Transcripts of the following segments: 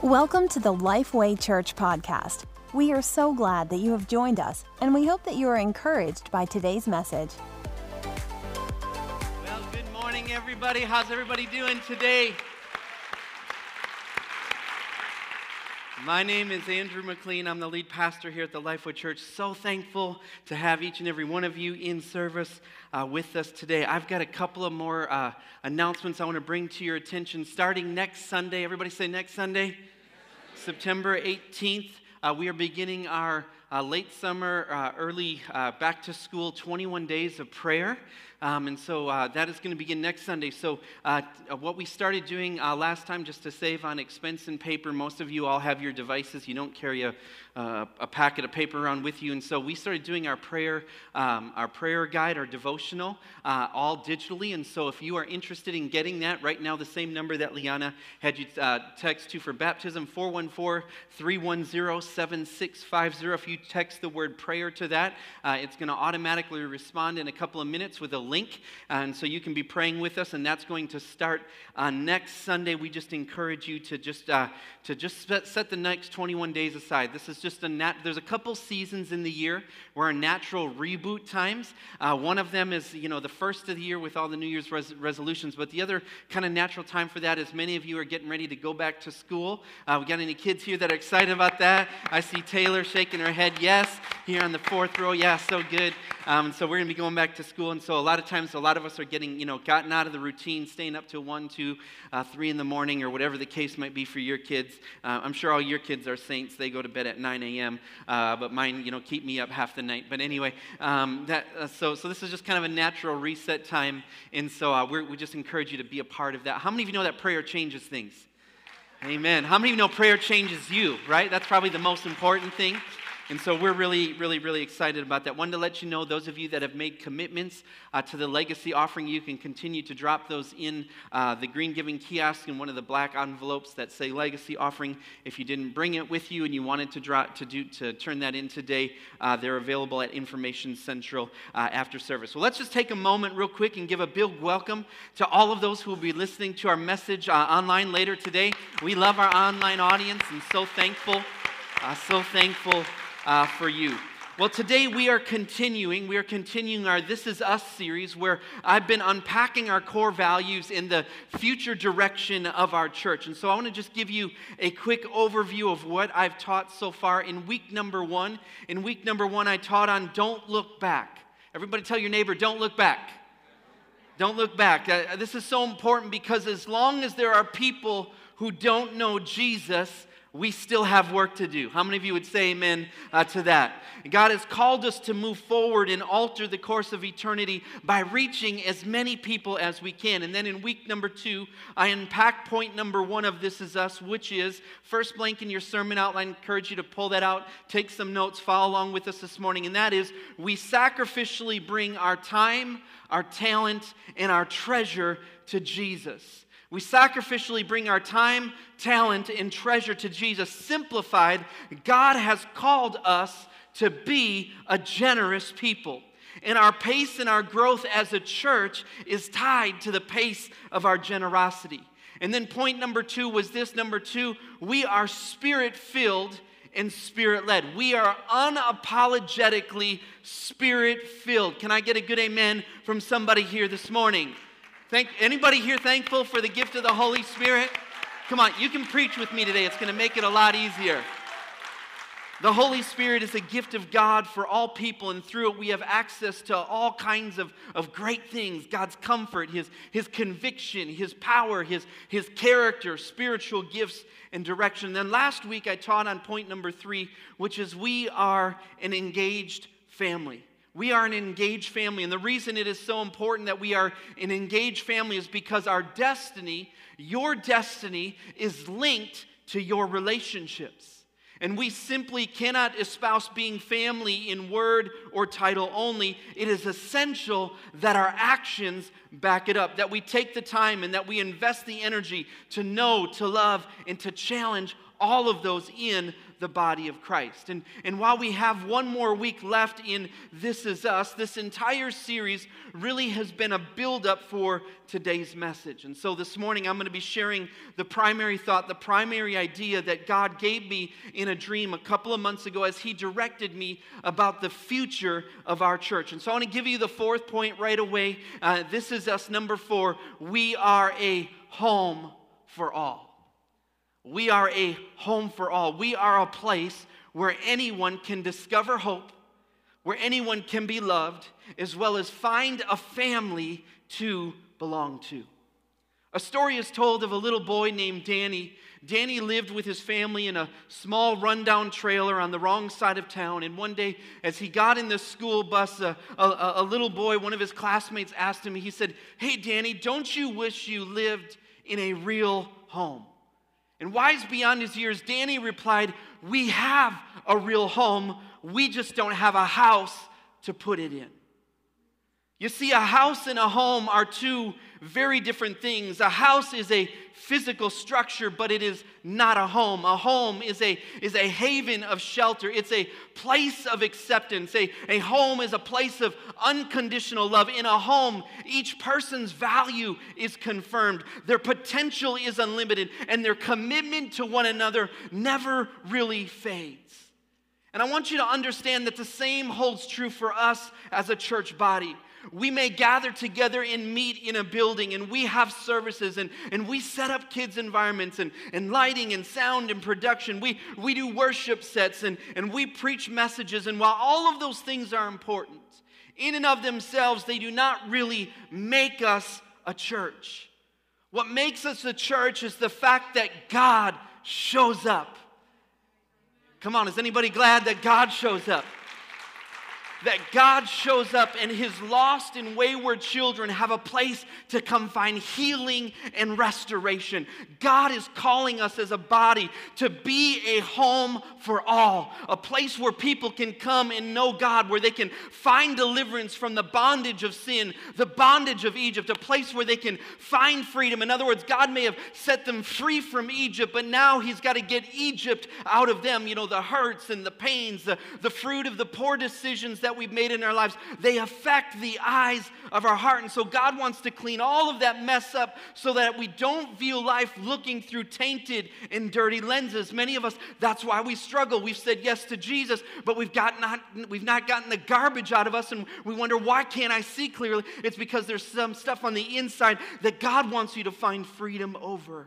Welcome to the Lifeway Church podcast. We are so glad that you have joined us, and we hope that you are encouraged by today's message. Well, good morning, everybody. How's everybody doing today? My name is Andrew McLean. I'm the lead pastor here at the Lifeway Church. So thankful to have each and every one of you in service with us today. I've got a couple of more announcements I want to bring to your attention. Starting next Sunday, everybody say next Sunday, September 18th, we are beginning our late summer, early back to school 21 days of prayer. And so that is going to begin next Sunday. So what we started doing last time, just to save on expense and paper, most of you all have your devices. You don't carry a packet of paper around with you. And so we started doing our prayer guide, our devotional, all digitally. And so if you are interested in getting that, right now the same number that Liana had you text to for baptism, 414-310-7650. If you text the word prayer to that, it's going to automatically respond in a couple of minutes with a link, and so you can be praying with us, and that's going to start next Sunday. We just encourage you to just set the next 21 days aside. This is just there's a couple seasons in the year where our natural reboot times. One of them is, the first of the year with all the New Year's resolutions, but the other kind of natural time for that is many of you are getting ready to go back to school. We got any kids here that are excited about that? I see Taylor shaking her head yes, here on the fourth row. Yeah, so good. So we're going to be going back to school, and so a lot of times, a lot of us are getting, gotten out of the routine, staying up till 1, 2, 3 in the morning, or whatever the case might be for your kids. I'm sure all your kids are saints. They go to bed at 9 a.m., but mine, keep me up half the night. But anyway, so this is just kind of a natural reset time, and so we just encourage you to be a part of that. How many of you know that prayer changes things? Amen. How many of you know prayer changes you, right? That's probably the most important thing. And so we're really, really, really excited about that. Wanted to let you know, those of you that have made commitments to the legacy offering, you can continue to drop those in the green giving kiosk in one of the black envelopes that say legacy offering. If you didn't bring it with you and you wanted to turn that in today, they're available at Information Central after service. Well, let's just take a moment real quick and give a big welcome to all of those who will be listening to our message online later today. We love our online audience and so thankful for you. Well, today we are continuing our This Is Us series, where I've been unpacking our core values in the future direction of our church. And so I want to just give you a quick overview of what I've taught so far in week number 1. In week number 1, I taught on don't look back. Everybody tell your neighbor, don't look back. Don't look back. This is so important because as long as there are people who don't know Jesus, we still have work to do. How many of you would say amen to that? God has called us to move forward and alter the course of eternity by reaching as many people as we can. And then in week number 2, I unpacked point number 1 of This Is Us, which is, first blank in your sermon outline, I encourage you to pull that out, take some notes, follow along with us this morning, and that is, we sacrificially bring our time, our talent, and our treasure to Jesus. We sacrificially bring our time, talent, and treasure to Jesus. Simplified, God has called us to be a generous people. And our pace and our growth as a church is tied to the pace of our generosity. And then point number 2 was this. Number 2, we are spirit-filled and spirit-led. We are unapologetically spirit-filled. Can I get a good amen from somebody here this morning? Anybody here thankful for the gift of the Holy Spirit? Come on, you can preach with me today. It's going to make it a lot easier. The Holy Spirit is a gift of God for all people, and through it we have access to all kinds of great things. God's comfort, His conviction, His power, His character, spiritual gifts, and direction. And then last week I taught on point number 3, which is we are an engaged family. We are an engaged family, and the reason it is so important that we are an engaged family is because our destiny, your destiny, is linked to your relationships. And we simply cannot espouse being family in word or title only. It is essential that our actions back it up, that we take the time and that we invest the energy to know, to love, and to challenge all of those in the body of Christ. And while we have one more week left in This Is Us, this entire series really has been a build-up for today's message. And so this morning I'm going to be sharing the primary thought, the primary idea that God gave me in a dream a couple of months ago as He directed me about the future of our church. And so I want to give you the fourth point right away. This is us, number 4. We are a home for all. We are a home for all. We are a place where anyone can discover hope, where anyone can be loved, as well as find a family to belong to. A story is told of a little boy named Danny. Danny lived with his family in a small rundown trailer on the wrong side of town. And one day, as he got in the school bus, a little boy, one of his classmates, asked him, he said, "Hey, Danny, don't you wish you lived in a real home?" And wise beyond his years, Danny replied, "We have a real home. We just don't have a house to put it in." You see, a house and a home are two very different things. A house is a physical structure, but it is not a home. A home is a haven of shelter. It's a place of acceptance. A home is a place of unconditional love. In a home, each person's value is confirmed. Their potential is unlimited, and their commitment to one another never really fades. And I want you to understand that the same holds true for us as a church body. We may gather together and meet in a building, and we have services, and we set up kids' environments, and lighting and sound and production. We do worship sets, and we preach messages. And while all of those things are important, in and of themselves, they do not really make us a church. What makes us a church is the fact that God shows up. Come on, is anybody glad that God shows up? That God shows up and His lost and wayward children have a place to come find healing and restoration. God is calling us as a body to be a home for all, a place where people can come and know God, where they can find deliverance from the bondage of sin, the bondage of Egypt, a place where they can find freedom. In other words, God may have set them free from Egypt, but now He's got to get Egypt out of them. You know, the hurts and the pains, the fruit of the poor decisions that we've made in our lives, they affect the eyes of our heart. And so God wants to clean all of that mess up so that we don't view life looking through tainted and dirty lenses. Many of us, that's why we struggle. We've said yes to Jesus, but we've not gotten the garbage out of us, and we wonder, why can't I see clearly? It's because there's some stuff on the inside that God wants you to find freedom over.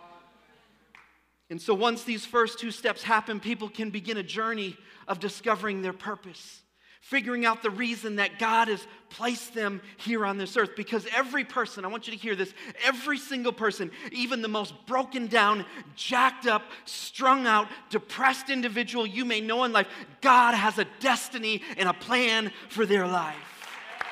And so once these first two steps happen, people can begin a journey of discovering their purpose, figuring out the reason that God has placed them here on this earth. Because every person, I want you to hear this, every single person, even the most broken down, jacked up, strung out, depressed individual you may know in life, God has a destiny and a plan for their life.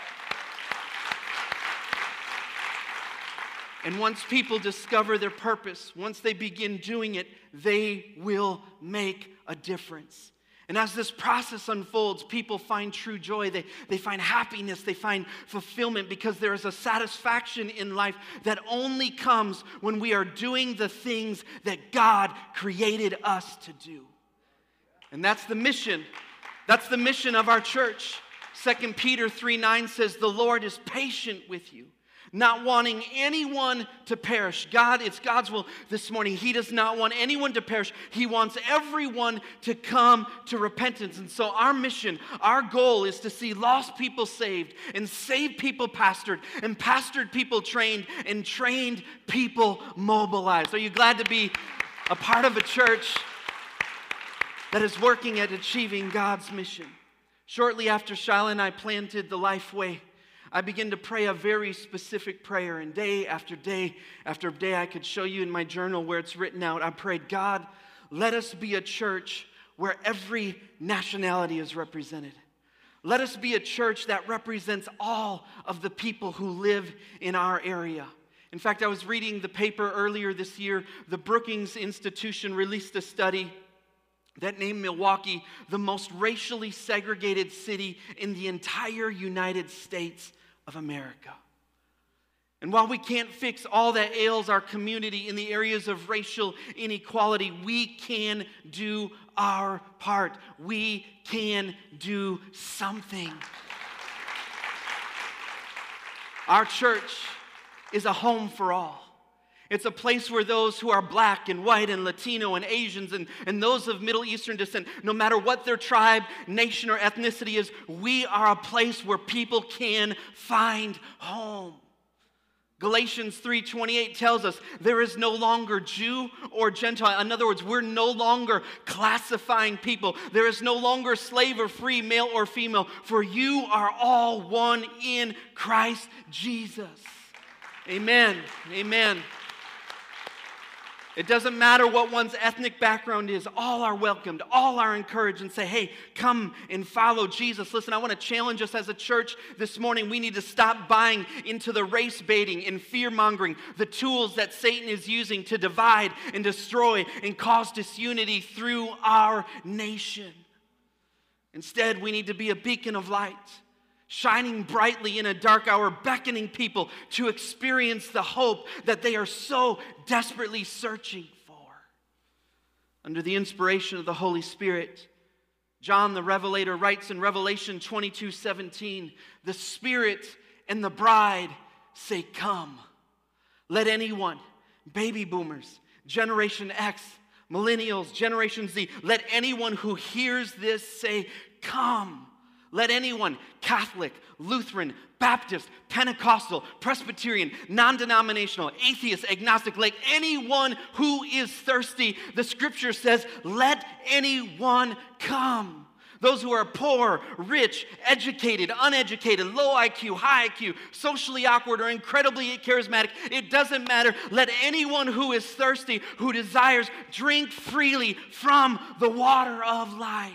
And once people discover their purpose, once they begin doing it, they will make a difference. And as this process unfolds, people find true joy. They find happiness. They find fulfillment, because there is a satisfaction in life that only comes when we are doing the things that God created us to do. And that's the mission. That's the mission of our church. 2 Peter 3:9 says, "The Lord is patient with you, not wanting anyone to perish." It's God's will this morning. He does not want anyone to perish. He wants everyone to come to repentance. And so our mission, our goal is to see lost people saved, and saved people pastored, and pastored people trained, and trained people mobilized. Are you glad to be a part of a church that is working at achieving God's mission? Shortly after Shiloh and I planted the Lifeway, I began to pray a very specific prayer, and day after day after day, I could show you in my journal where it's written out. I prayed, God, let us be a church where every nationality is represented. Let us be a church that represents all of the people who live in our area. In fact, I was reading the paper earlier this year. The Brookings Institution released a study that named Milwaukee the most racially segregated city in the entire United States of America. And while we can't fix all that ails our community in the areas of racial inequality, we can do our part. We can do something. Our church is a home for all. It's a place where those who are black and white and Latino and Asians and those of Middle Eastern descent, no matter what their tribe, nation, or ethnicity is, we are a place where people can find home. Galatians 3:28 tells us there is no longer Jew or Gentile. In other words, we're no longer classifying people. There is no longer slave or free, male or female, for you are all one in Christ Jesus. Amen. Amen. It doesn't matter what one's ethnic background is. All are welcomed. All are encouraged and say, hey, come and follow Jesus. Listen, I want to challenge us as a church this morning. We need to stop buying into the race baiting and fear-mongering, the tools that Satan is using to divide and destroy and cause disunity through our nation. Instead, we need to be a beacon of light, shining brightly in a dark hour, beckoning people to experience the hope that they are so desperately searching for. Under the inspiration of the Holy Spirit, John the Revelator writes in Revelation 22:17, the Spirit and the bride say, come. Let anyone, baby boomers, Generation X, millennials, Generation Z, let anyone who hears this say, come. Let anyone, Catholic, Lutheran, Baptist, Pentecostal, Presbyterian, non-denominational, atheist, agnostic, like anyone who is thirsty, the scripture says, let anyone come. Those who are poor, rich, educated, uneducated, low IQ, high IQ, socially awkward, or incredibly charismatic, it doesn't matter. Let anyone who is thirsty, who desires, drink freely from the water of life.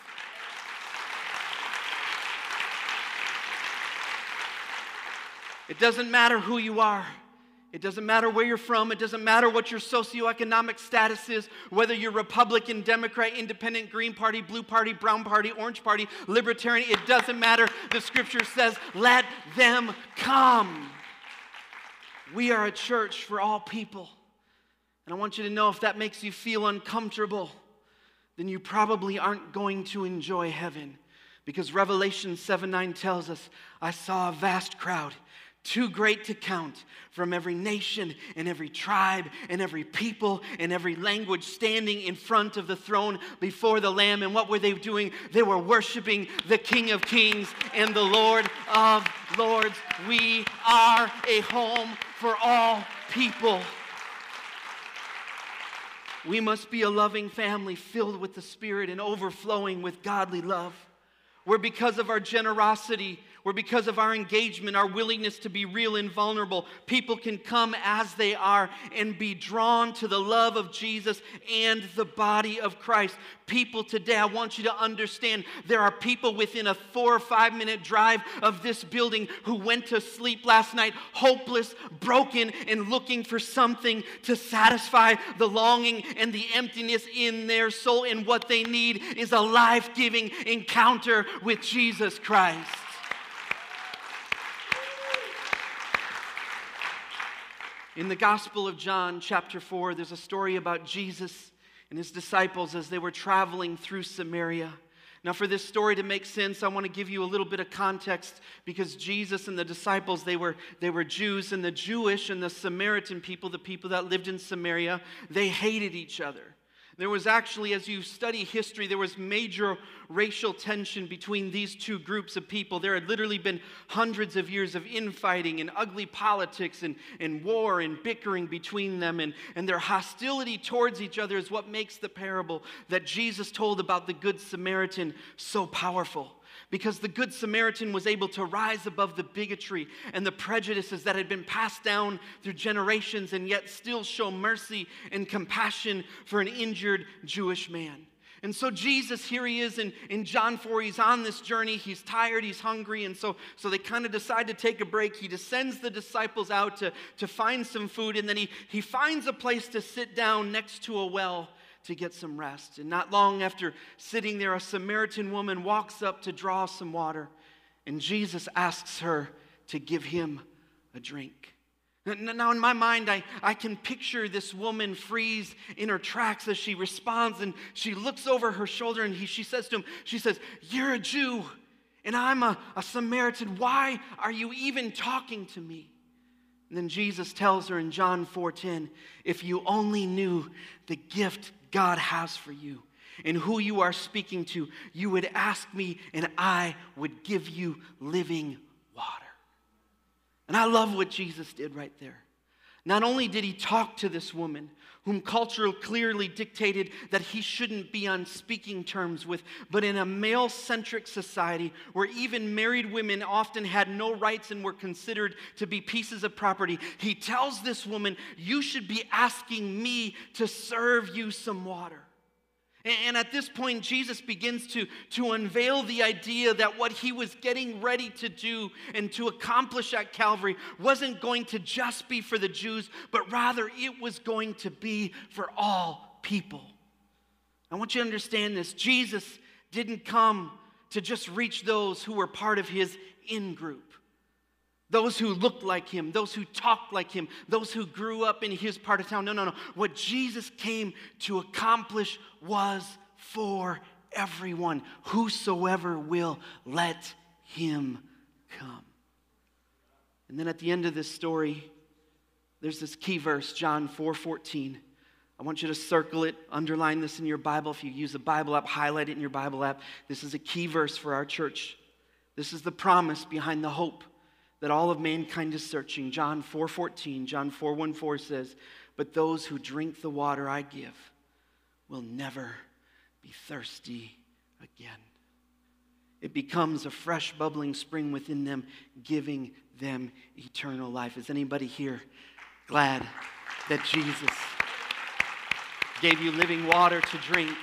It doesn't matter who you are. It doesn't matter where you're from. It doesn't matter what your socioeconomic status is, whether you're Republican, Democrat, Independent, Green Party, Blue Party, Brown Party, Orange Party, Libertarian. It doesn't matter. The scripture says, let them come. We are a church for all people. And I want you to know if that makes you feel uncomfortable, then you probably aren't going to enjoy heaven. Because Revelation 7:9 tells us, I saw a vast crowd, too great to count, from every nation and every tribe and every people and every language standing in front of the throne before the Lamb. And what were they doing? They were worshiping the King of Kings and the Lord of Lords. We are a home for all people. We must be a loving family filled with the Spirit and overflowing with godly love. Where because of our generosity, where because of our engagement, our willingness to be real and vulnerable, people can come as they are and be drawn to the love of Jesus and the body of Christ. People today, I want you to understand, there are people within a 4 or 5 minute drive of this building who went to sleep last night hopeless, broken, and looking for something to satisfy the longing and the emptiness in their soul. And what they need is a life-giving encounter with Jesus Christ. In the Gospel of John, chapter 4, there's a story about Jesus and his disciples as they were traveling through Samaria. Now, for this story to make sense, I want to give you a little bit of context, because Jesus and the disciples, they were Jews, and the Jewish and the Samaritan people, the people that lived in Samaria, they hated each other. There was actually, as you study history, there was major racial tension between these two groups of people. There had literally been hundreds of years of infighting and ugly politics and war and bickering between them. And their hostility towards each other is what makes the parable that Jesus told about the Good Samaritan so powerful. Because the Good Samaritan was able to rise above the bigotry and the prejudices that had been passed down through generations, and yet still show mercy and compassion for an injured Jewish man. And so Jesus, here he is in John 4, he's on this journey, he's tired, he's hungry, and so they kind of decide to take a break. He sends the disciples out to find some food, and then he finds a place to sit down next to a well to get some rest. And not long after sitting there, a Samaritan woman walks up to draw some water, and Jesus asks her to give him a drink. Now, in my mind, I can picture this woman freeze in her tracks as she responds, and she looks over her shoulder, and she says to him, she says, "You're a Jew, and I'm a Samaritan. Why are you even talking to me?" And then Jesus tells her in John 4:10, "If you only knew the gift God has for you and who you are speaking to, you would ask me, and I would give you living water." And I love what Jesus did right there. Not only did he talk to this woman, whom culture clearly dictated that he shouldn't be on speaking terms with, but in a male-centric society where even married women often had no rights and were considered to be pieces of property, he tells this woman, "You should be asking me to serve you some water." And at this point, Jesus begins to unveil the idea that what he was getting ready to do and to accomplish at Calvary wasn't going to just be for the Jews, but rather it was going to be for all people. I want you to understand this. Jesus didn't come to just reach those who were part of his in-group. Those who looked like him, those who talked like him, those who grew up in his part of town. No. What Jesus came to accomplish was for everyone. Whosoever will, let him come. And then at the end of this story, there's this key verse, John 4:14. I want you to circle it, underline this in your Bible. If you use a Bible app, highlight it in your Bible app. This is a key verse for our church. This is the promise behind the hope that all of mankind is searching. John 4:14, John 4:14 says, "But those who drink the water I give will never be thirsty again." It becomes a fresh bubbling spring within them, giving them eternal life. Is anybody here glad that Jesus gave you living water to drink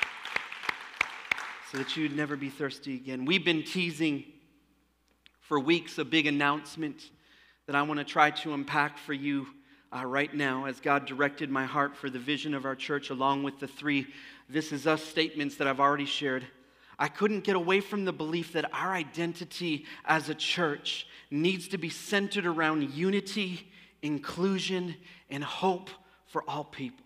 so that you'd never be thirsty again? We've been teasing for weeks a big announcement that I want to try to unpack for you right now as God directed my heart for the vision of our church, along with the 3 "This is us" statements that I've already shared. I couldn't get away from the belief that our identity as a church needs to be centered around unity, inclusion, and hope for all people.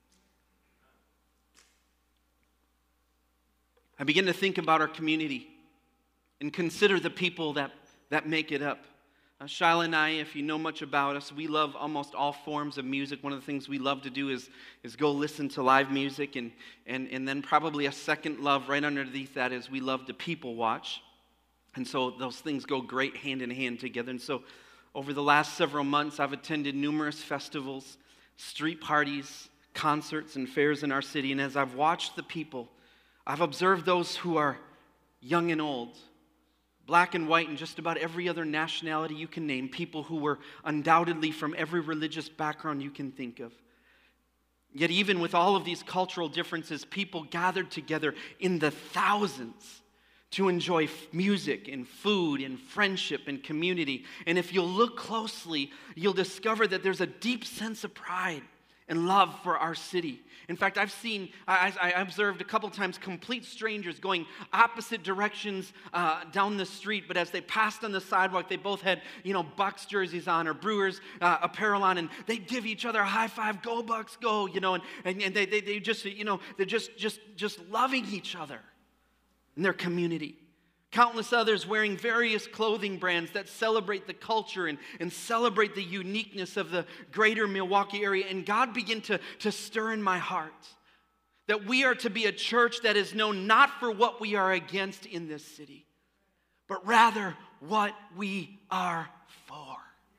I begin to think about our community and consider the people that make it up. Shyla and I, if you know much about us, we love almost all forms of music. One of the things we love to do is go listen to live music, and then probably a second love right underneath that is we love to people watch. And so those things go great hand in hand together. And so over the last several months, I've attended numerous festivals, street parties, concerts, and fairs in our city. And as I've watched the people, I've observed those who are young and old, black and white, and just about every other nationality you can name, people who were undoubtedly from every religious background you can think of. Yet even with all of these cultural differences, people gathered together in the thousands to enjoy music and food and friendship and community. And if you'll look closely, you'll discover that there's a deep sense of pride and love for our city. In fact, I observed a couple times complete strangers going opposite directions down the street, but as they passed on the sidewalk, they both had, Bucks jerseys on or Brewers apparel on, and they give each other a high five, "Go Bucks, go," and they just, they're just loving each other in their community. Countless others wearing various clothing brands that celebrate the culture and celebrate the uniqueness of the greater Milwaukee area. And God began to stir in my heart that we are to be a church that is known not for what we are against in this city, but rather what we are for.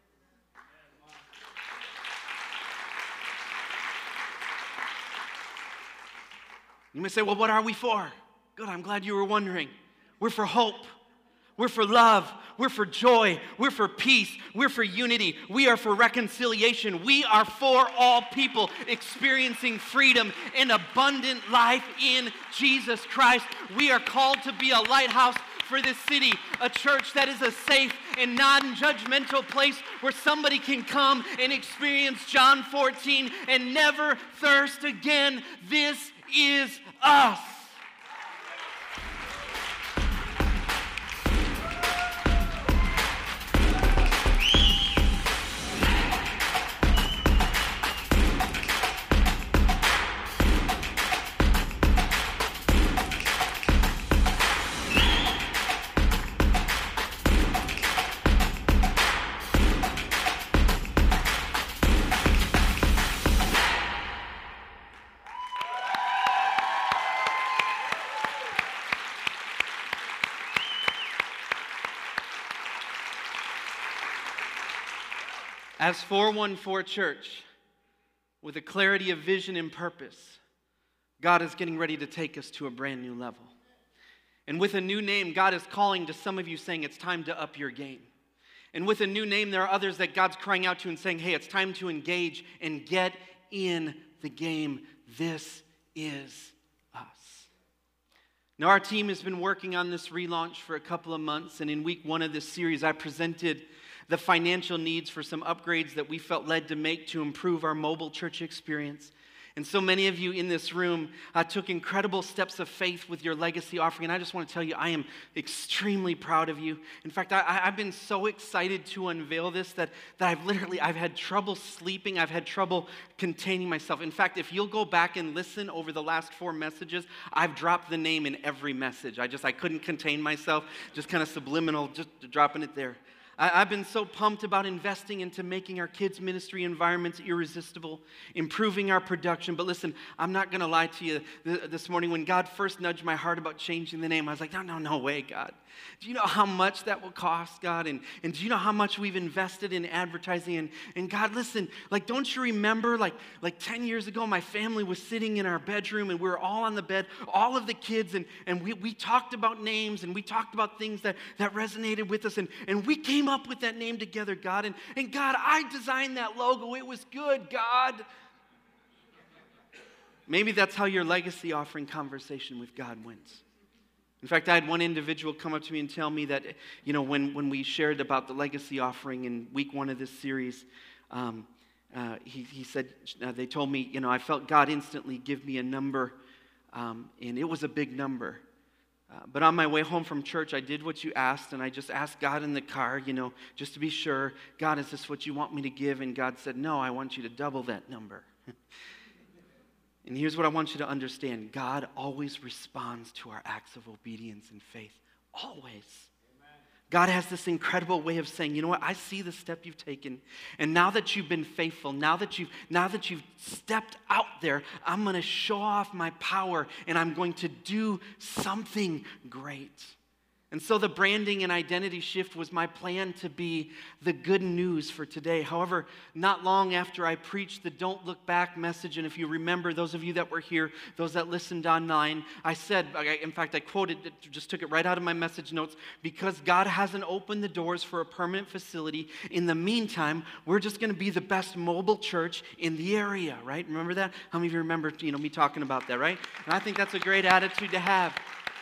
You may say, "Well, what are we for?" Good, I'm glad you were wondering. We're for hope. We're for love. We're for joy. We're for peace. We're for unity. We are for reconciliation. We are for all people experiencing freedom and abundant life in Jesus Christ. We are called to be a lighthouse for this city, a church that is a safe and non-judgmental place where somebody can come and experience John 14 and never thirst again. This is us. As 414 Church, with a clarity of vision and purpose, God is getting ready to take us to a brand new level. And with a new name, God is calling to some of you saying it's time to up your game. And with a new name, there are others that God's crying out to and saying, hey, it's time to engage and get in the game. This is us. Now, our team has been working on this relaunch for a couple of months, and in week 1 of this series, I presented the financial needs for some upgrades that we felt led to make to improve our mobile church experience. And so many of you in this room took incredible steps of faith with your legacy offering. And I just want to tell you, I am extremely proud of you. In fact, I've been so excited to unveil this that I've had trouble sleeping. I've had trouble containing myself. In fact, if you'll go back and listen over the last 4 messages, I've dropped the name in every message. I couldn't contain myself, just kind of subliminal, just dropping it there. I've been so pumped about investing into making our kids' ministry environments irresistible, improving our production. But listen, I'm not going to lie to you. This morning, when God first nudged my heart about changing the name, I was like, no way, God. Do you know how much that will cost, God? And do you know how much we've invested in advertising? And God, listen, don't you remember, 10 years ago, my family was sitting in our bedroom, and we were all on the bed, all of the kids, and we talked about names, and we talked about things that resonated with us, and we came up with that name together, God. And God, I designed that logo. It was good, God. Maybe that's how your legacy offering conversation with God went. In fact, I had one individual come up to me and tell me that, when we shared about the legacy offering in week 1 of this series, he said, they told me, I felt God instantly give me a number, and it was a big number. But on my way home from church, I did what you asked, and I just asked God in the car, just to be sure, God, is this what you want me to give? And God said, no, I want you to double that number. And here's what I want you to understand. God always responds to our acts of obedience and faith. Always. Amen. God has this incredible way of saying, you know what, I see the step you've taken. And now that you've been faithful, now that you've stepped out there, I'm going to show off my power, and I'm going to do something great. And so the branding and identity shift was my plan to be the good news for today. However, not long after I preached the Don't Look Back message, and if you remember, those of you that were here, those that listened online, I said, in fact, I quoted it, just took it right out of my message notes, because God hasn't opened the doors for a permanent facility. In the meantime, we're just going to be the best mobile church in the area, right? Remember that? How many of you remember, me talking about that, right? And I think that's a great attitude to have.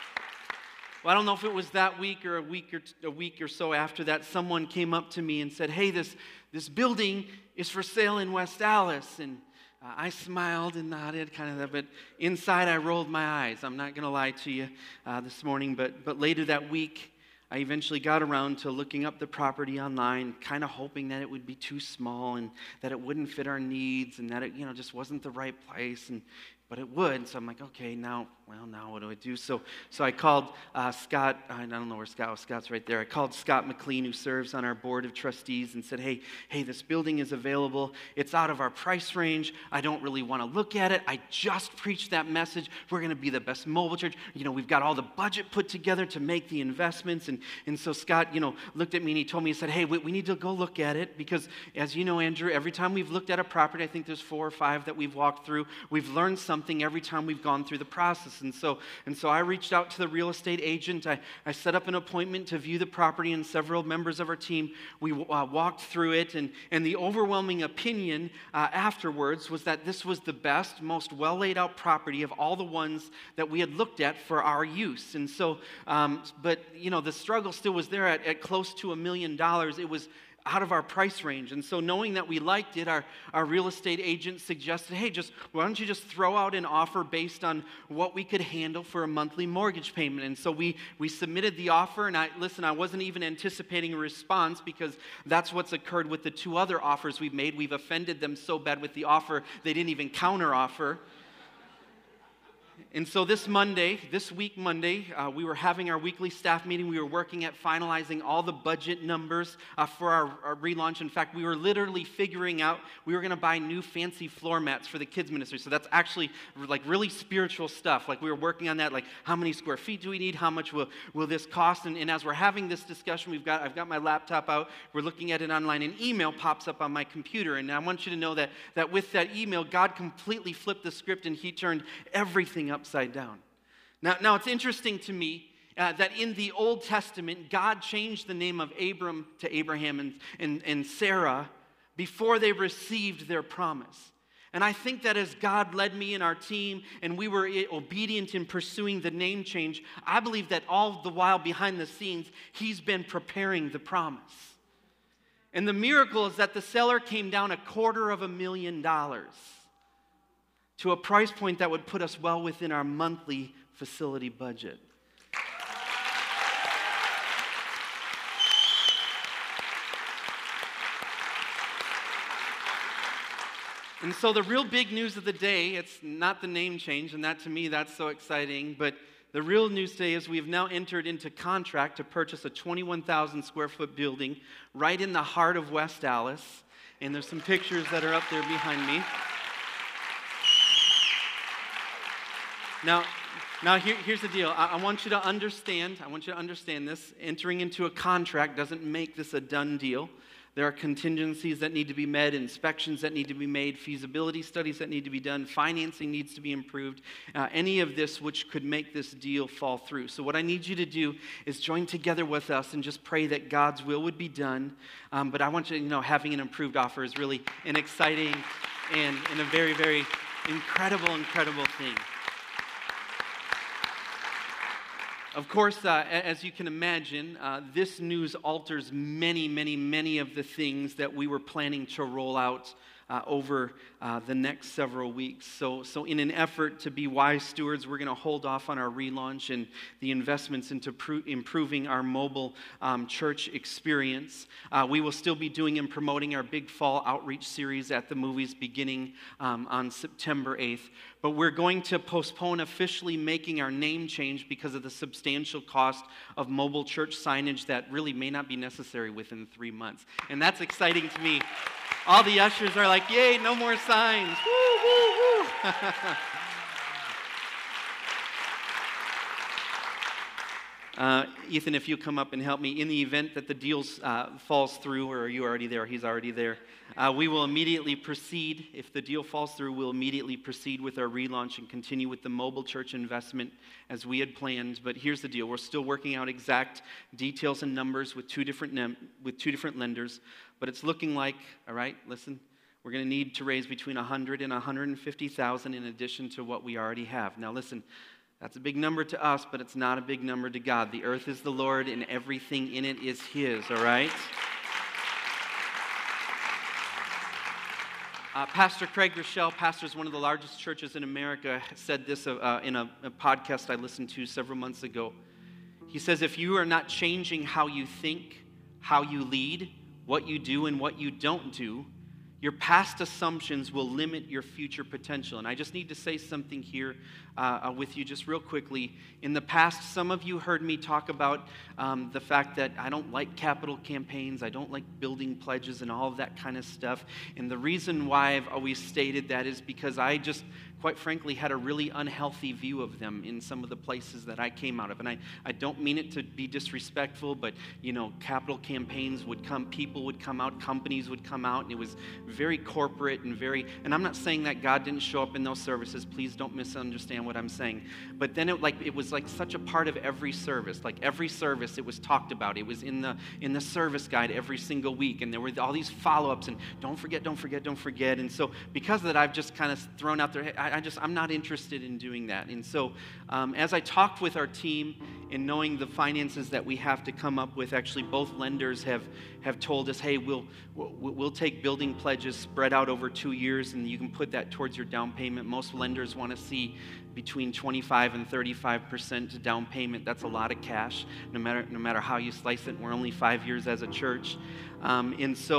Well, I don't know if it was that week or a week or so after that, someone came up to me and said, hey, this building is for sale in West Allis. And I smiled and nodded, but inside I rolled my eyes. I'm not going to lie to you this morning, but later that week, I eventually got around to looking up the property online, kind of hoping that it would be too small and that it wouldn't fit our needs and that it, just wasn't the right place. But it would, so I'm like, okay, now what do I do? So I called Scott. I don't know where Scott was. Scott's right there. I called Scott McLean, who serves on our board of trustees, and said, hey, this building is available. It's out of our price range. I don't really want to look at it. I just preached that message. We're going to be the best mobile church. We've got all the budget put together to make the investments. And so Scott, looked at me and he told me, he said, hey, we need to go look at it because, as you know, Andrew, every time we've looked at a property, I think there's 4 or 5 that we've walked through, we've learned something every time we've gone through the process. And so I reached out to the real estate agent. I set up an appointment to view the property, and several members of our team, we walked through it, and the overwhelming opinion afterwards was that this was the best, most well laid out property of all the ones that we had looked at for our use. And so, but the struggle still was there at close to $1 million. It was out of our price range. And so knowing that we liked it, our real estate agent suggested, hey, why don't you just throw out an offer based on what we could handle for a monthly mortgage payment. And so we submitted the offer, and I wasn't even anticipating a response because that's what's occurred with the 2 other offers we've made. We've offended them so bad with the offer, they didn't even counter offer. And so this week Monday, we were having our weekly staff meeting. We were working at finalizing all the budget numbers for our relaunch. In fact, we were literally figuring out we were going to buy new fancy floor mats for the kids ministry. So that's actually like really spiritual stuff. Like we were working on that, like how many square feet do we need? How much will this cost? And as we're having this discussion, I've got my laptop out. We're looking at it online. An email pops up on my computer. And I want you to know that with that email, God completely flipped the script and he turned everything upside down. Now it's interesting to me that in the Old Testament, God changed the name of Abram to Abraham and Sarah before they received their promise. And I think that as God led me and our team, and we were obedient in pursuing the name change, I believe that all the while behind the scenes, he's been preparing the promise. And the miracle is that the seller came down $250,000 to a price point that would put us well within our monthly facility budget. And so the real big news of the day, it's not the name change, and that to me, that's so exciting, but the real news today is we have now entered into contract to purchase a 21,000 square foot building right in the heart of West Dallas, and there's some pictures that are up there behind me. Now here's the deal. I want you to understand this. Entering into a contract doesn't make this a done deal. There are contingencies that need to be met, inspections that need to be made, feasibility studies that need to be done, financing needs to be improved, any of this which could make this deal fall through. So what I need you to do is join together with us and just pray that God's will would be done. But I want you to know having an approved offer is really an exciting and a very, very incredible thing. Of course, as you can imagine, this news alters many of the things that we were planning to roll out over the next several weeks. So in an effort to be wise stewards, we're going to hold off on our relaunch and the investments into improving our mobile church experience. We will still be doing and promoting our Big Fall Outreach series at the movies beginning on September 8th. But we're going to postpone officially making our name change because of the substantial cost of mobile church signage that really may not be necessary within 3 months. And that's exciting to me. All the ushers are like, yay, no more signs. Woo, woo, woo. Ethan, if you come up and help me, in the event that the deal falls through, or are you already there? He's already there. We will immediately proceed. If the deal falls through, we'll immediately proceed with our relaunch and continue with the mobile church investment as we had planned. But here's the deal. We're still working out exact details and numbers with two different lenders. But it's looking like, all right, listen, we're going to need to raise between $100,000 and $150,000 in addition to what we already have. Now listen, that's a big number to us, but it's not a big number to God. The earth is the Lord, and everything in it is His, all right? Pastor Craig Rochelle pastors one of the largest churches in America, said this in a podcast I listened to several months ago. He says, if you are not changing how you think, how you lead, what you do and what you don't do, your past assumptions will limit your future potential. And I just need to say something here with you just real quickly. In the past, some of you heard me talk about the fact that I don't like capital campaigns, I don't like building pledges and all of that kind of stuff. And the reason why I've always stated that is because I just, quite frankly, had a really unhealthy view of them in some of the places that I came out of. And I don't mean it to be disrespectful, but, you know, capital campaigns would come, people would come out, companies would come out, and it was very corporate and I'm not saying that God didn't show up in those services. Please don't misunderstand what I'm saying. But then it was like such a part of every service. Like every service, it was talked about. It was in the service guide every single week, and there were all these follow-ups, and don't forget. And so because of that, I've just kind of thrown out there, hey, I'm not interested in doing that. And so as I talked with our team and knowing the finances that we have to come up with, actually both lenders have told us, hey, we'll take building pledges spread out over 2 years, and you can put that towards your down payment. Most lenders want to see between 25 and 35% down payment. That's a lot of cash, no matter how you slice it. We're only 5 years as a church. And so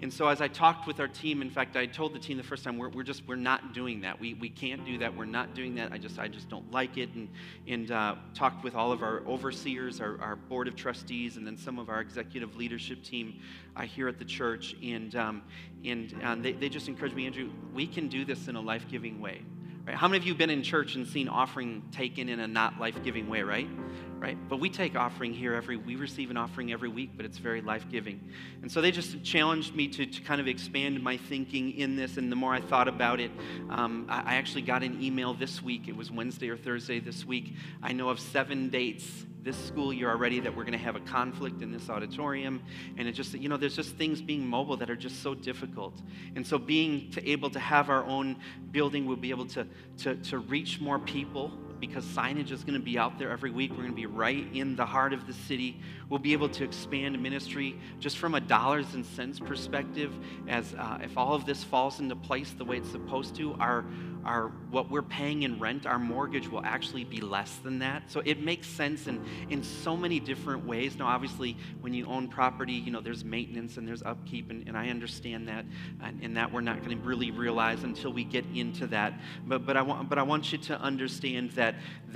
And so as I talked with our team, in fact, I told the team the first time, we're not doing that. We can't do that. We're not doing that. I just don't like it. And talked with all of our overseers, our board of trustees, and then some of our executive leadership team here at the church. And they just encouraged me, Andrew, we can do this in a life-giving way. Right? How many of you have been in church and seen offering taken in a not life-giving way, right? But we take offering here we receive an offering every week, but it's very life-giving. And so they just challenged me to kind of expand my thinking in this, and the more I thought about it, I actually got an email this week. It was Wednesday or Thursday this week. I know of 7 dates this school year already that we're going to have a conflict in this auditorium, and it just, there's just things being mobile that are just so difficult. And so able to have our own building, we'll be able to reach more people, because signage is going to be out there every week. We're going to be right in the heart of the city. We'll be able to expand ministry just from a dollars and cents perspective, as if all of this falls into place the way it's supposed to, our what we're paying in rent, our mortgage will actually be less than that. So it makes sense in so many different ways. Now, obviously, when you own property, there's maintenance and there's upkeep, and I understand that, and that we're not going to really realize until we get into that. But I want you to understand that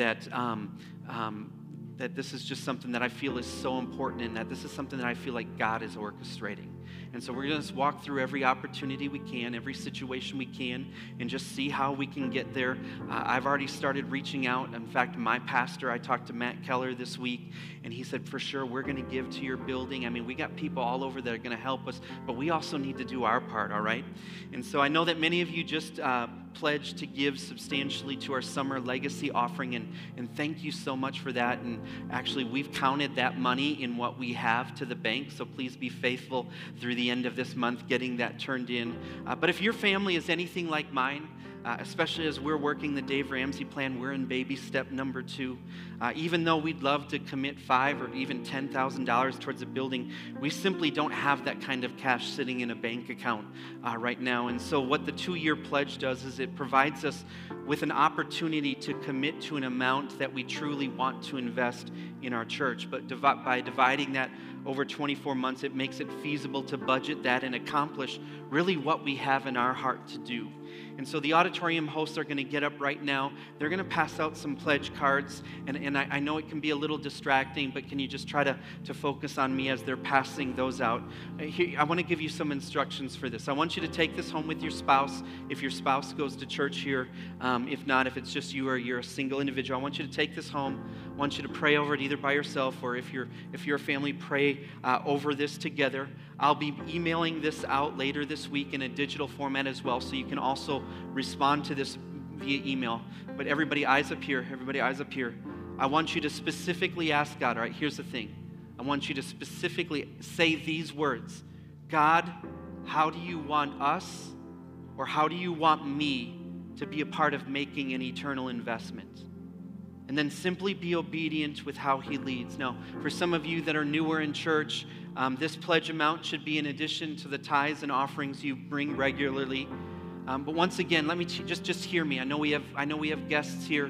this is just something that I feel is so important, and that this is something that I feel like God is orchestrating. And so we're going to walk through every opportunity we can, every situation we can, and just see how we can get there. I've already started reaching out. In fact, my pastor, I talked to Matt Keller this week, and he said, for sure, we're going to give to your building. I mean, we got people all over that are going to help us, but we also need to do our part, all right? And so I know that many of you just pledged to give substantially to our summer legacy offering, and thank you so much for that. And actually, we've counted that money in what we have to the bank, so please be faithful through the end of this month getting that turned in. But if your family is anything like mine, especially as we're working the Dave Ramsey plan, we're in baby step number 2. Even though we'd love to commit $5,000 or even $10,000 towards a building, we simply don't have that kind of cash sitting in a bank account right now. And so what the 2-year pledge does is it provides us with an opportunity to commit to an amount that we truly want to invest in our church. But by dividing that over 24 months, it makes it feasible to budget that and accomplish really what we have in our heart to do. And so the auditorium hosts are going to get up right now. They're going to pass out some pledge cards. And I know it can be a little distracting, but can you just try to focus on me as they're passing those out? Here, I want to give you some instructions for this. I want you to take this home with your spouse, if your spouse goes to church here. If not, if it's just you or you're a single individual, I want you to take this home. I want you to pray over it either by yourself, or if you're a family, pray over this together. I'll be emailing this out later this week in a digital format as well, so you can also respond to this via email. But everybody, eyes up here. Everybody, eyes up here. I want you to specifically ask God, all right, here's the thing. I want you to specifically say these words. God, how do you want us, or how do you want me to be a part of making an eternal investment? And then simply be obedient with how he leads. Now, for some of you that are newer in church, this pledge amount should be in addition to the tithes and offerings you bring regularly. But once again, let me just hear me. I know we have guests here.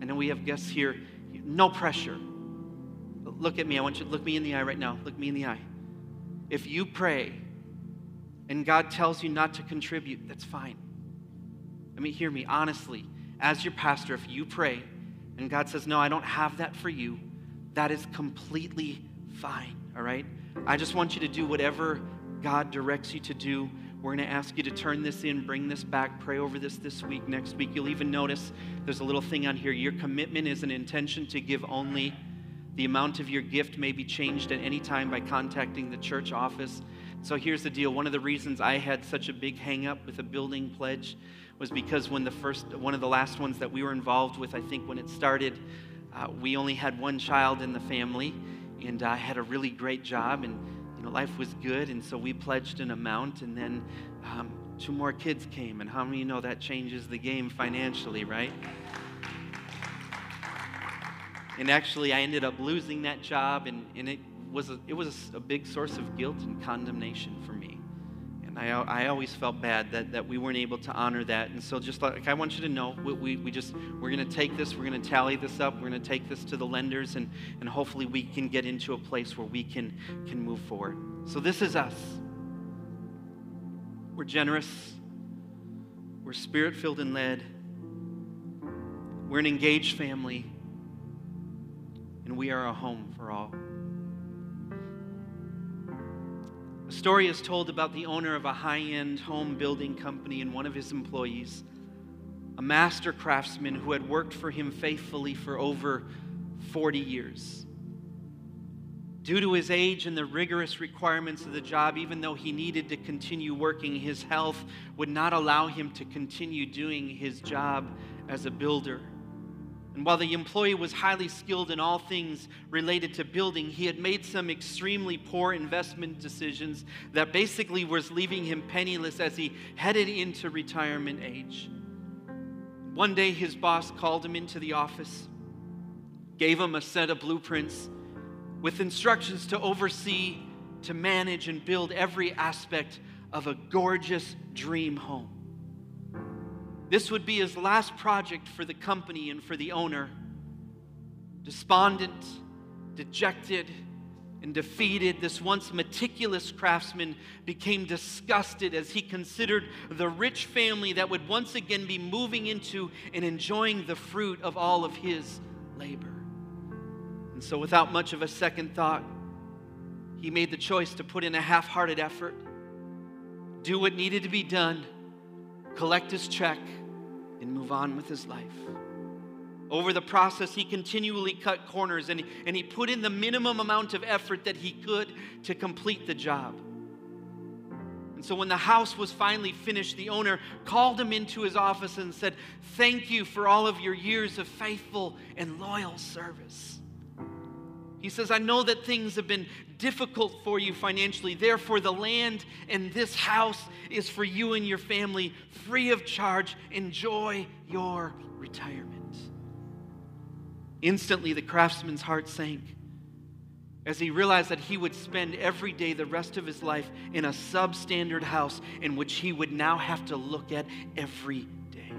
No pressure. Look at me. I want you to look me in the eye right now. Look me in the eye. If you pray and God tells you not to contribute, that's fine. I mean, hear me honestly. As your pastor, if you pray and God says, no, I don't have that for you, that is completely fine, all right? I just want you to do whatever God directs you to do. We're going to ask you to turn this in, bring this back, pray over this week, next week. You'll even notice there's a little thing on here. Your commitment is an intention to give only. The amount of your gift may be changed at any time by contacting the church office. So here's the deal. One of the reasons I had such a big hang-up with a building pledge was because when one of the last ones that we were involved with, I think when it started, we only had one child in the family, and I had a really great job, and life was good, and so we pledged an amount, and then 2 more kids came, and how many of you know that changes the game financially, right? And actually, I ended up losing that job, and it was a big source of guilt and condemnation for me. And I always felt bad that we weren't able to honor that. And so just like I want you to know, we're going to take this, we're going to tally this up, we're going to take this to the lenders, and hopefully we can get into a place where we can move forward. So this is us. We're generous. We're spirit-filled and led. We're an engaged family. And we are a home for all. A story is told about the owner of a high-end home building company and one of his employees, a master craftsman who had worked for him faithfully for over 40 years. Due to his age and the rigorous requirements of the job, even though he needed to continue working, his health would not allow him to continue doing his job as a builder. And while the employee was highly skilled in all things related to building, he had made some extremely poor investment decisions that basically was leaving him penniless as he headed into retirement age. One day, his boss called him into the office, gave him a set of blueprints with instructions to oversee, to manage, and build every aspect of a gorgeous dream home. This would be his last project for the company and for the owner. Despondent, dejected, and defeated, this once meticulous craftsman became disgusted as he considered the rich family that would once again be moving into and enjoying the fruit of all of his labor. And so without much of a second thought, he made the choice to put in a half-hearted effort, do what needed to be done, collect his check, and move on with his life. Over the process, he continually cut corners and he put in the minimum amount of effort that he could to complete the job. And so when the house was finally finished, the owner called him into his office and said, "Thank you for all of your years of faithful and loyal service." He says, "I know that things have been difficult for you financially. Therefore, the land and this house is for you and your family, free of charge. Enjoy your retirement." Instantly, the craftsman's heart sank as he realized that he would spend every day the rest of his life in a substandard house in which he would now have to look at every day.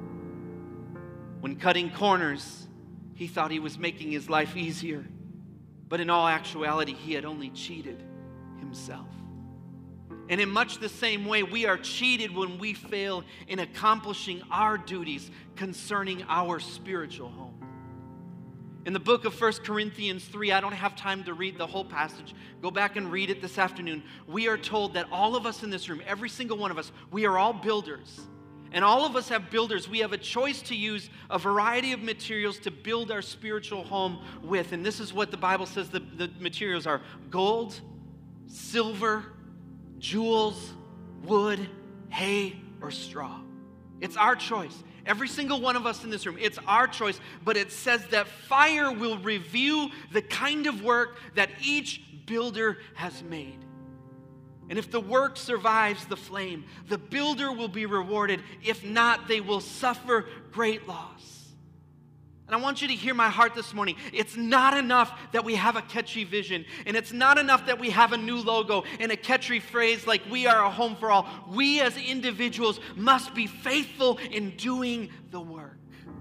When cutting corners, he thought he was making his life easier. But in all actuality, he had only cheated himself. And in much the same way, we are cheated when we fail in accomplishing our duties concerning our spiritual home. In the book of 1 Corinthians 3, I don't have time to read the whole passage. Go back and read it this afternoon. We are told that all of us in this room, every single one of us, we are all builders. And all of us have builders. We have a choice to use a variety of materials to build our spiritual home with. And this is what the Bible says the materials are: gold, silver, jewels, wood, hay, or straw. It's our choice. Every single one of us in this room, it's our choice. But it says that fire will reveal the kind of work that each builder has made. And if the work survives the flame, the builder will be rewarded. If not, they will suffer great loss. And I want you to hear my heart this morning. It's not enough that we have a catchy vision. And it's not enough that we have a new logo and a catchy phrase like "we are a home for all." We as individuals must be faithful in doing the work.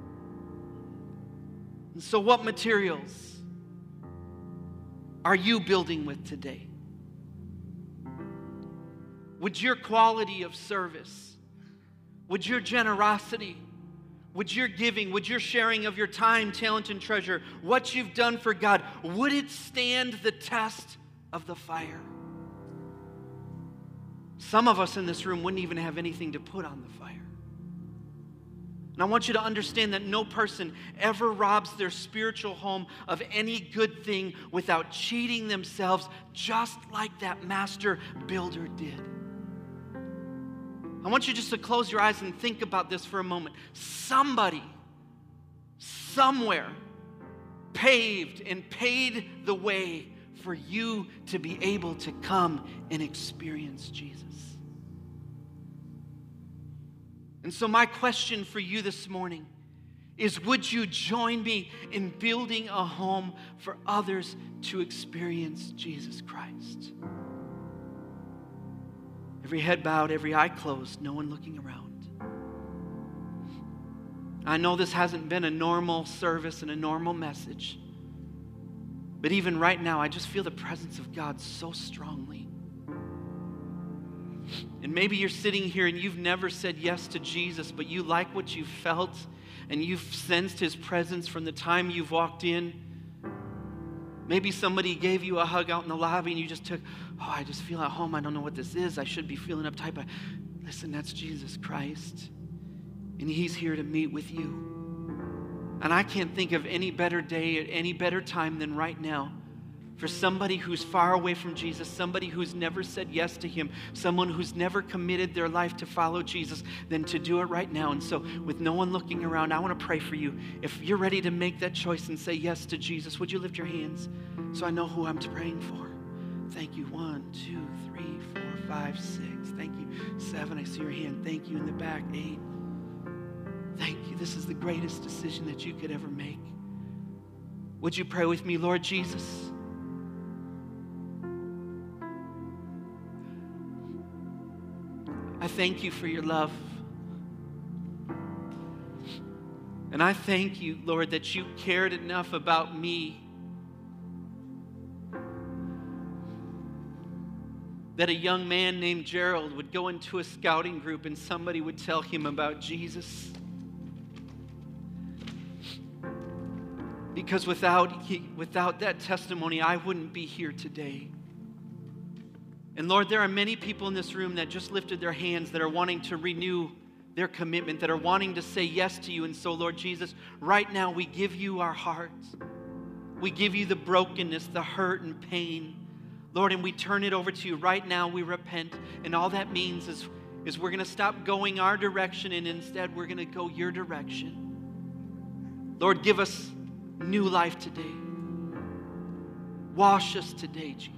And so what materials are you building with today? Would your quality of service, would your generosity, would your giving, would your sharing of your time, talent, and treasure, what you've done for God, would it stand the test of the fire? Some of us in this room wouldn't even have anything to put on the fire. And I want you to understand that no person ever robs their spiritual home of any good thing without cheating themselves, just like that master builder did. I want you just to close your eyes and think about this for a moment. Somebody, somewhere, paved and paid the way for you to be able to come and experience Jesus. And so my question for you this morning is, would you join me in building a home for others to experience Jesus Christ? Every head bowed, every eye closed, no one looking around. I know this hasn't been a normal service and a normal message, but even right now, I just feel the presence of God so strongly. And maybe you're sitting here and you've never said yes to Jesus, but you like what you felt and you've sensed his presence from the time you've walked in. Maybe somebody gave you a hug out in the lobby and you just took, oh, I just feel at home. I don't know what this is. I should be feeling uptight. But listen, that's Jesus Christ. And he's here to meet with you. And I can't think of any better day at any better time than right now for somebody who's far away from Jesus, somebody who's never said yes to him, someone who's never committed their life to follow Jesus, than to do it right now. And so with no one looking around, I want to pray for you. If you're ready to make that choice and say yes to Jesus, would you lift your hands so I know who I'm praying for? Thank you. 1, 2, 3, 4, 5, 6. Thank you. 7, I see your hand. Thank you in the back. 8. Thank you. This is the greatest decision that you could ever make. Would you pray with me? Lord Jesus, I thank you for your love. And I thank you, Lord, that you cared enough about me that a young man named Gerald would go into a scouting group and somebody would tell him about Jesus. Because without that testimony, I wouldn't be here today. And Lord, there are many people in this room that just lifted their hands that are wanting to renew their commitment, that are wanting to say yes to you. And so, Lord Jesus, right now we give you our hearts. We give you the brokenness, the hurt and pain. Lord, and we turn it over to you. Right now we repent. And all that means is we're going to stop going our direction and instead we're going to go your direction. Lord, give us new life today. Wash us today, Jesus.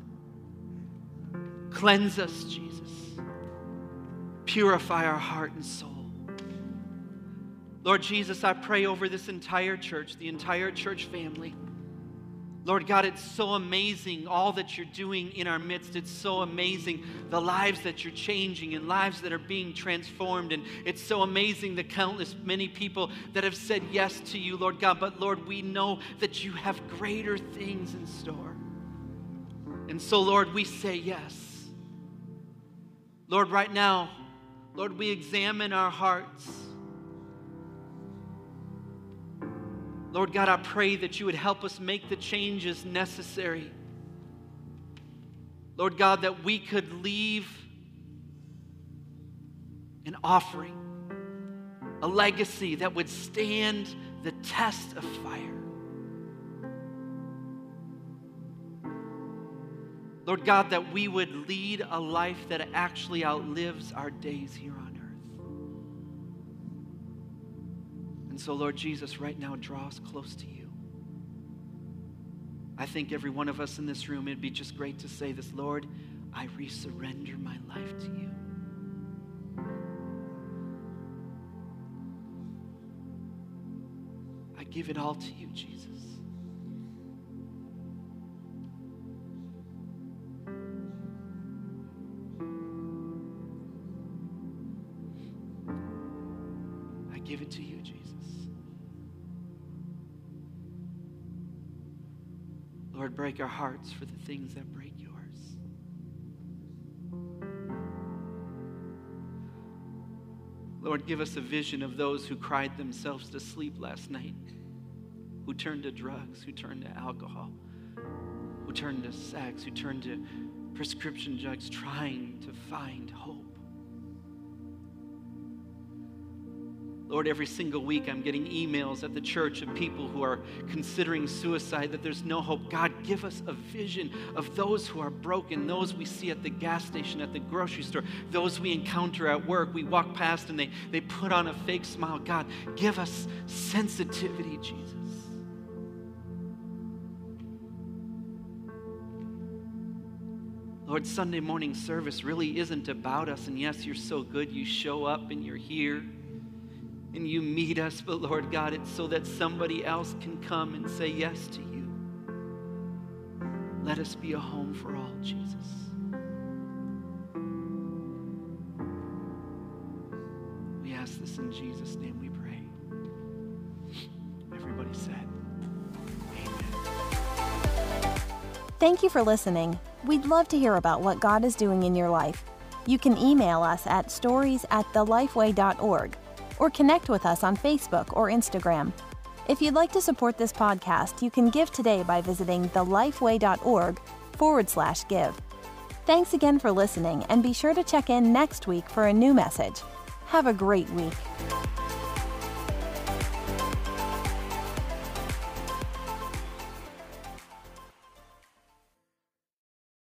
Cleanse us, Jesus. Purify our heart and soul. Lord Jesus, I pray over this entire church, the entire church family. Lord God, it's so amazing all that you're doing in our midst. It's so amazing the lives that you're changing and lives that are being transformed. And it's so amazing the countless many people that have said yes to you, Lord God. But Lord, we know that you have greater things in store. And so, Lord, we say yes. Lord, right now, Lord, we examine our hearts. Lord God, I pray that you would help us make the changes necessary. Lord God, that we could leave an offering, a legacy that would stand the test of fire. Lord God, that we would lead a life that actually outlives our days here on earth. And so, Lord Jesus, right now, draw us close to you. I think every one of us in this room, it'd be just great to say this, Lord, I resurrender my life to you. I give it all to you, Jesus. Give it to you, Jesus. Lord, break our hearts for the things that break yours. Lord, give us a vision of those who cried themselves to sleep last night, who turned to drugs, who turned to alcohol, who turned to sex, who turned to prescription drugs, trying to find hope. Lord, every single week I'm getting emails at the church of people who are considering suicide, that there's no hope. God, give us a vision of those who are broken, those we see at the gas station, at the grocery store, those we encounter at work. We walk past and they put on a fake smile. God, give us sensitivity, Jesus. Lord, Sunday morning service really isn't about us. And yes, you're so good. You show up and you're here. And you meet us, but Lord God, it's so that somebody else can come and say yes to you. Let us be a home for all, Jesus. We ask this in Jesus' name we pray. Everybody said, amen. Thank you for listening. We'd love to hear about what God is doing in your life. You can email us at stories@thelifeway.org or connect with us on Facebook or Instagram. If you'd like to support this podcast, you can give today by visiting thelifeway.org/give. Thanks again for listening, and be sure to check in next week for a new message. Have a great week.